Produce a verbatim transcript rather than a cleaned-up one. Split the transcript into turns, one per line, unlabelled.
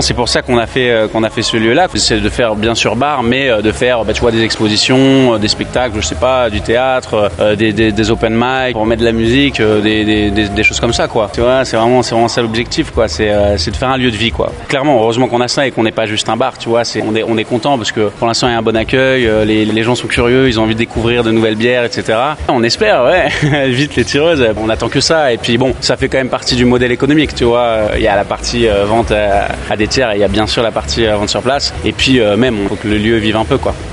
C'est pour ça qu'on a fait euh, qu'on a fait ce lieu-là. C'est de faire bien sûr bar, mais euh, de faire bah, tu vois des expositions, euh, des spectacles, je sais pas, du théâtre, euh, des, des, des open mic, pour mettre de la musique, euh, des, des, des, des choses comme ça quoi. Tu vois, c'est vraiment c'est vraiment ça l'objectif quoi. C'est euh, c'est de faire un lieu de vie quoi. Clairement, heureusement qu'on a ça et qu'on n'est pas juste un bar. Tu vois, c'est on est on est content parce que pour l'instant il y a un bon accueil, euh, les les gens sont curieux, ils ont envie de découvrir de nouvelles bières, et cetera. On espère, ouais, vite les tireuses. On attend que ça et puis bon, ça fait quand même partie du modèle économique. Tu vois, il y a la partie euh, vente à, à des tiers et il y a bien sûr la partie euh, vente sur place et puis euh, même il faut que le lieu vive un peu quoi.